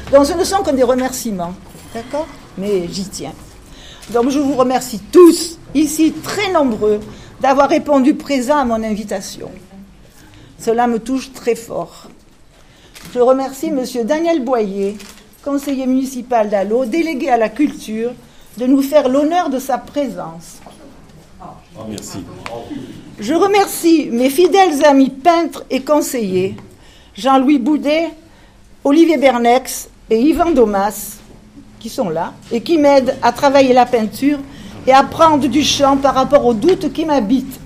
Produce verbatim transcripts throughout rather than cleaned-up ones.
Donc ce ne sont que des remerciements, d'accord? Mais j'y tiens. Donc je vous remercie tous, ici très nombreux, d'avoir répondu présent à mon invitation. Cela me touche très fort. Je remercie M. Daniel Boyer, conseiller municipal d'Allô, délégué à la culture, de nous faire l'honneur de sa présence. Oh, merci. Je remercie mes fidèles amis peintres et conseillers, Jean-Louis Boudet, Olivier Bernex et Yvan Domas, qui sont là, et qui m'aident à travailler la peinture et à prendre du champ par rapport aux doutes qui m'habitent.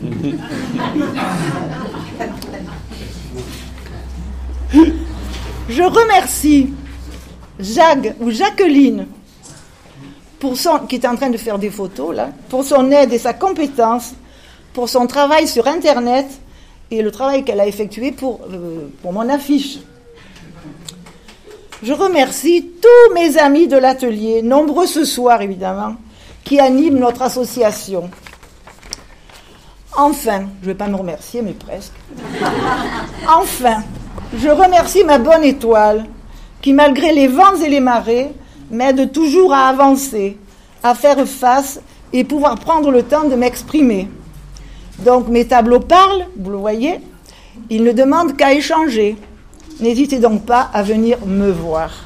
Je remercie Jacques ou Jacqueline, pour son, qui est en train de faire des photos, là, pour son aide et sa compétence, pour son travail sur Internet et le travail qu'elle a effectué pour, euh, pour mon affiche. Je remercie tous mes amis de l'atelier, nombreux ce soir évidemment, qui animent notre association. Enfin, je ne vais pas me remercier, mais presque. Enfin, je remercie ma bonne étoile, qui malgré les vents et les marées, m'aide toujours à avancer, à faire face et pouvoir prendre le temps de m'exprimer. Donc mes tableaux parlent, vous le voyez, ils ne demandent qu'à échanger. N'hésitez donc pas à venir me voir.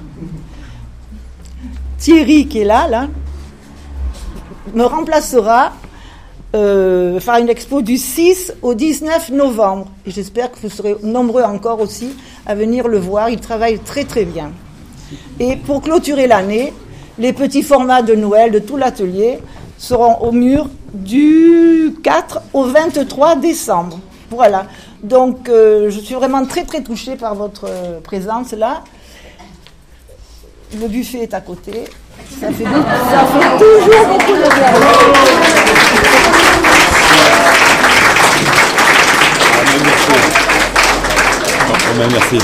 Thierry, qui est là, là, me remplacera, euh, fera une expo du six au dix-neuf novembre. Et j'espère que vous serez nombreux encore aussi à venir le voir. Il travaille très très bien. Et pour clôturer l'année, les petits formats de Noël de tout l'atelier seront au mur du quatre au vingt-trois décembre. Voilà. Donc, euh, je suis vraiment très, très touchée par votre euh, présence là. Le buffet est à côté. Ça fait, ça fait toujours beaucoup de bien. Merci.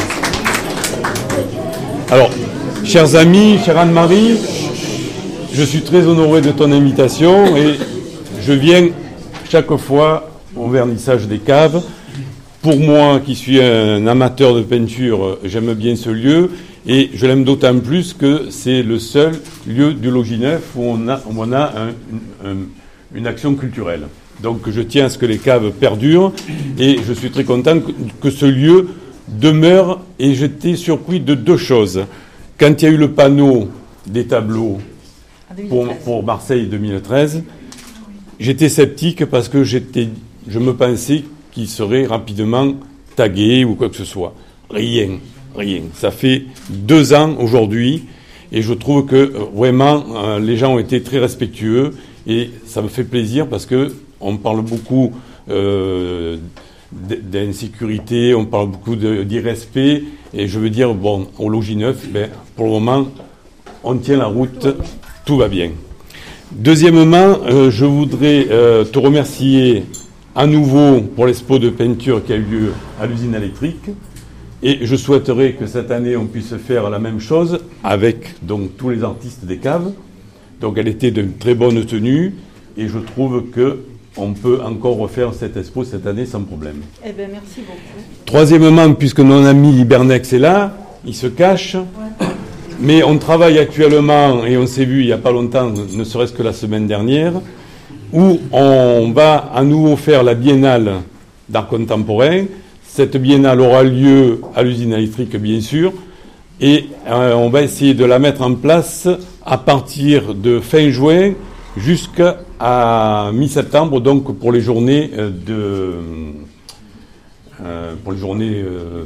Alors, chers amis, chère Anne-Marie, je suis très honoré de ton invitation et je viens chaque fois au vernissage des caves. Pour moi, qui suis un amateur de peinture, j'aime bien ce lieu et je l'aime d'autant plus que c'est le seul lieu du Logis Neuf où on a, où on a un, un, une action culturelle. Donc je tiens à ce que les caves perdurent et je suis très content que, que ce lieu demeure et j'étais surpris de deux choses. Quand il y a eu le panneau des tableaux pour, pour Marseille deux mille treize, j'étais sceptique parce que j'étais, je me pensais qu'il serait rapidement tagué ou quoi que ce soit. Rien, rien. Ça fait deux ans aujourd'hui et je trouve que euh, vraiment euh, les gens ont été très respectueux et ça me fait plaisir parce que on parle beaucoup euh, d'insécurité, on parle beaucoup de, d'irrespect et je veux dire, bon, au Logis Neuf, ben, pour le moment, on tient la route, tout va bien. Deuxièmement, euh, je voudrais euh, te remercier à nouveau pour l'expo de peinture qui a eu lieu à l'usine électrique et je souhaiterais que cette année on puisse faire la même chose avec donc tous les artistes des caves. Donc elle était d'une très bonne tenue et je trouve que on peut encore refaire cette expo cette année sans problème. Eh bien, merci beaucoup. Troisièmement, puisque mon ami Bernex est là, il se cache, ouais. Mais on travaille actuellement, et on s'est vu il n'y a pas longtemps, ne serait-ce que la semaine dernière, où on va à nouveau faire la biennale d'art contemporain. Cette biennale aura lieu à l'usine électrique, bien sûr, et euh, on va essayer de la mettre en place à partir de fin juin jusqu'à mi-septembre, donc pour les journées de... Euh, pour les journées... Euh,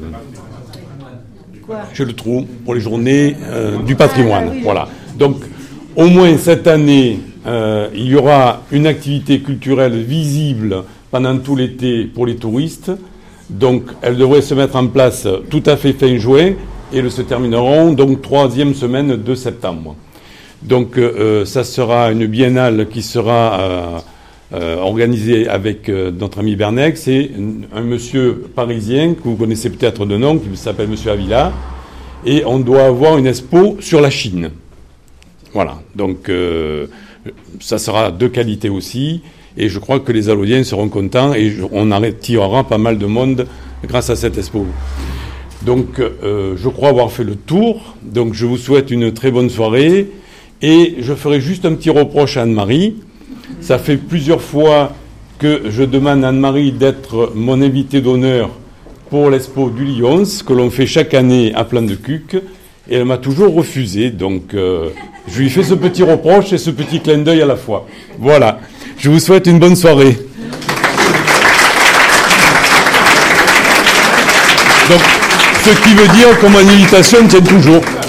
j'ai le trou, pour les journées euh, du patrimoine. Ah, oui, voilà. Donc, au moins cette année, euh, il y aura une activité culturelle visible pendant tout l'été pour les touristes. Donc, elle devrait se mettre en place tout à fait fin juin et elles se termineront donc troisième semaine de septembre. Donc, euh, ça sera une biennale qui sera euh, euh, organisée avec euh, notre ami Bernex. C'est un, un monsieur parisien que vous connaissez peut-être de nom, qui s'appelle Monsieur Avila. Et on doit avoir une expo sur la Chine. Voilà. Donc, euh, ça sera de qualité aussi. Et je crois que les Allodiens seront contents et on en retirera pas mal de monde grâce à cette expo. Donc, euh, je crois avoir fait le tour. Donc, je vous souhaite une très bonne soirée. Et je ferai juste un petit reproche à Anne-Marie. Ça fait plusieurs fois que je demande à Anne-Marie d'être mon invitée d'honneur pour l'Expo du Lions, que l'on fait chaque année à Plan de Cuques. Et elle m'a toujours refusé. Donc, euh, je lui fais ce petit reproche et ce petit clin d'œil à la fois. Voilà. Je vous souhaite une bonne soirée. Donc, ce qui veut dire que mon invitation tient toujours.